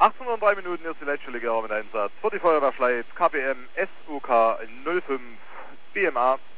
18:03 ist die Leitstelle mit Einsatz. Für die Feuerwehr Schleiz, KPM SUK 05 BMA